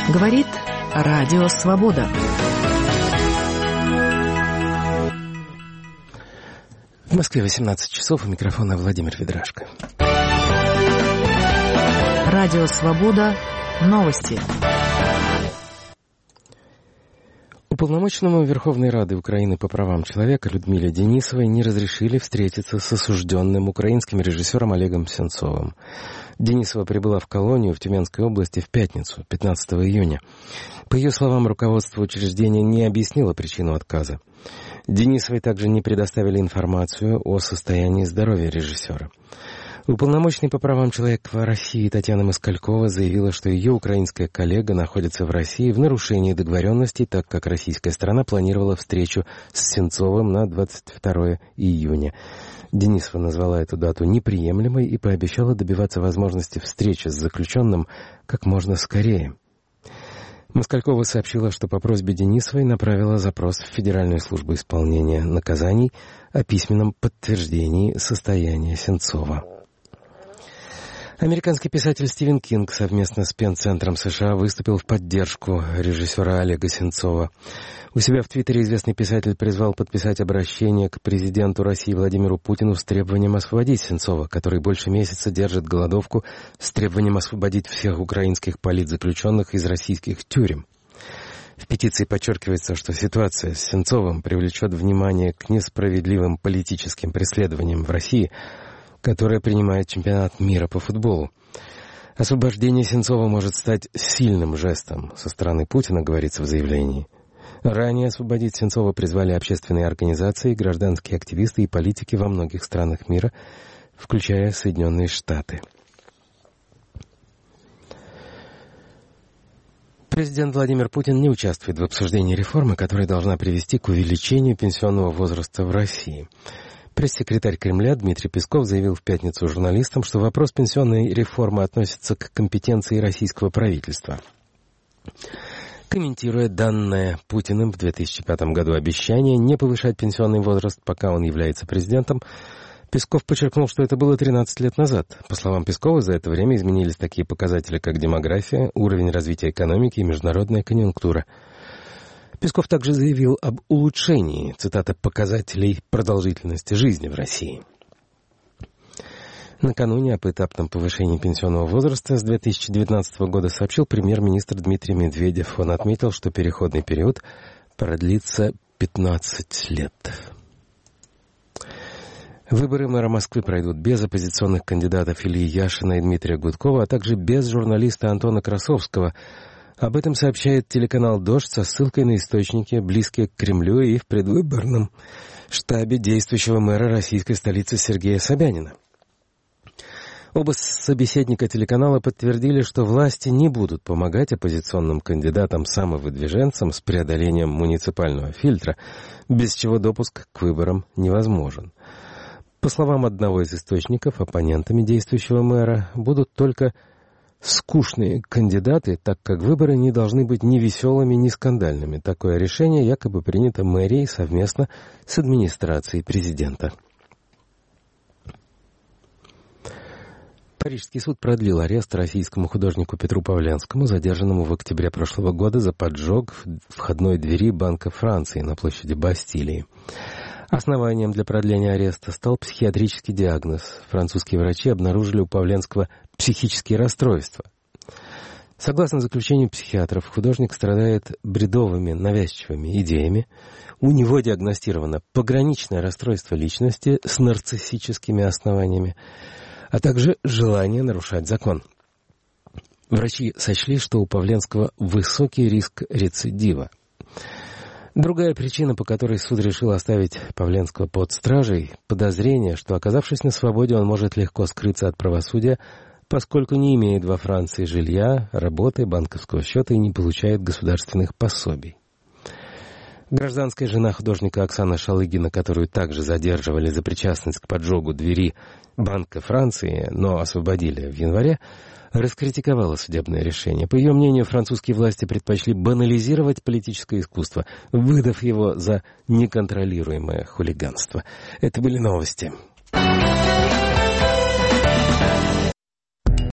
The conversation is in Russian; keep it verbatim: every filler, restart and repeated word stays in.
Говорит Радио Свобода. В Москве восемнадцать часов, у микрофона Владимир Ведрашко. Радио Свобода. Новости. Уполномоченному Верховной Рады Украины по правам человека Людмиле Денисовой не разрешили встретиться с осужденным украинским режиссером Олегом Сенцовым. Денисова прибыла в колонию в Тюменской области в пятницу, пятнадцатого июня. По ее словам, руководство учреждения не объяснило причину отказа. Денисовой также не предоставили информацию о состоянии здоровья режиссера. Уполномоченный по правам человека в России Татьяна Москалькова заявила, что ее украинская коллега находится в России в нарушении договоренностей, так как российская сторона планировала встречу с Сенцовым на двадцать второго июня. Денисова назвала эту дату неприемлемой и пообещала добиваться возможности встречи с заключенным как можно скорее. Москалькова сообщила, что по просьбе Денисовой направила запрос в Федеральную службу исполнения наказаний о письменном подтверждении состояния Сенцова. Американский писатель Стивен Кинг совместно с Пенн-центром США выступил в поддержку режиссера Олега Сенцова. У себя в Твиттере известный писатель призвал подписать обращение к президенту России Владимиру Путину с требованием освободить Сенцова, который больше месяца держит голодовку, с требованием освободить всех украинских политзаключенных из российских тюрем. В петиции подчеркивается, что ситуация с Сенцовым привлечет внимание к несправедливым политическим преследованиям в России, которая принимает чемпионат мира по футболу. Освобождение Сенцова может стать сильным жестом со стороны Путина, говорится в заявлении. Ранее освободить Сенцова призвали общественные организации, гражданские активисты и политики во многих странах мира, включая Соединенные Штаты. Президент Владимир Путин не участвует в обсуждении реформы, которая должна привести к увеличению пенсионного возраста в России. Пресс-секретарь Кремля Дмитрий Песков заявил в пятницу журналистам, что вопрос пенсионной реформы относится к компетенции российского правительства. Комментируя данное Путиным в две тысячи пятом году обещание не повышать пенсионный возраст, пока он является президентом, Песков подчеркнул, что это было тринадцать лет назад. По словам Пескова, за это время изменились такие показатели, как демография, уровень развития экономики и международная конъюнктура. Песков также заявил об улучшении, цитата, показателей продолжительности жизни в России. Накануне об этапном повышении пенсионного возраста с две тысячи девятнадцатого года сообщил премьер-министр Дмитрий Медведев. Он отметил, что переходный период продлится пятнадцать лет. Выборы мэра Москвы пройдут без оппозиционных кандидатов Ильи Яшина и Дмитрия Гудкова, а также без журналиста Антона Красовского. Об этом сообщает телеканал «Дождь» со ссылкой на источники, близкие к Кремлю и в предвыборном штабе действующего мэра российской столицы Сергея Собянина. Оба собеседника телеканала подтвердили, что власти не будут помогать оппозиционным кандидатам-самовыдвиженцам с преодолением муниципального фильтра, без чего допуск к выборам невозможен. По словам одного из источников, оппонентами действующего мэра будут только скучные кандидаты, так как выборы не должны быть ни веселыми, ни скандальными. Такое решение якобы принято мэрией совместно с администрацией президента. Парижский суд продлил арест российскому художнику Петру Павленскому, задержанному в октябре прошлого года за поджог входной двери Банка Франции на площади Бастилии. Основанием для продления ареста стал психиатрический диагноз. Французские врачи обнаружили у Павленского психические расстройства. Согласно заключению психиатров, художник страдает бредовыми, навязчивыми идеями. У него диагностировано пограничное расстройство личности с нарциссическими основаниями, а также желание нарушать закон. Врачи сочли, что у Павленского высокий риск рецидива. Другая причина, по которой суд решил оставить Павленского под стражей – подозрение, что, оказавшись на свободе, он может легко скрыться от правосудия, поскольку не имеет во Франции жилья, работы, банковского счета и не получает государственных пособий. Гражданская жена художника Оксана Шалыгина, которую также задерживали за причастность к поджогу двери Банка Франции, но освободили в январе, раскритиковала судебное решение. По ее мнению, французские власти предпочли банализировать политическое искусство, выдав его за неконтролируемое хулиганство. Это были новости.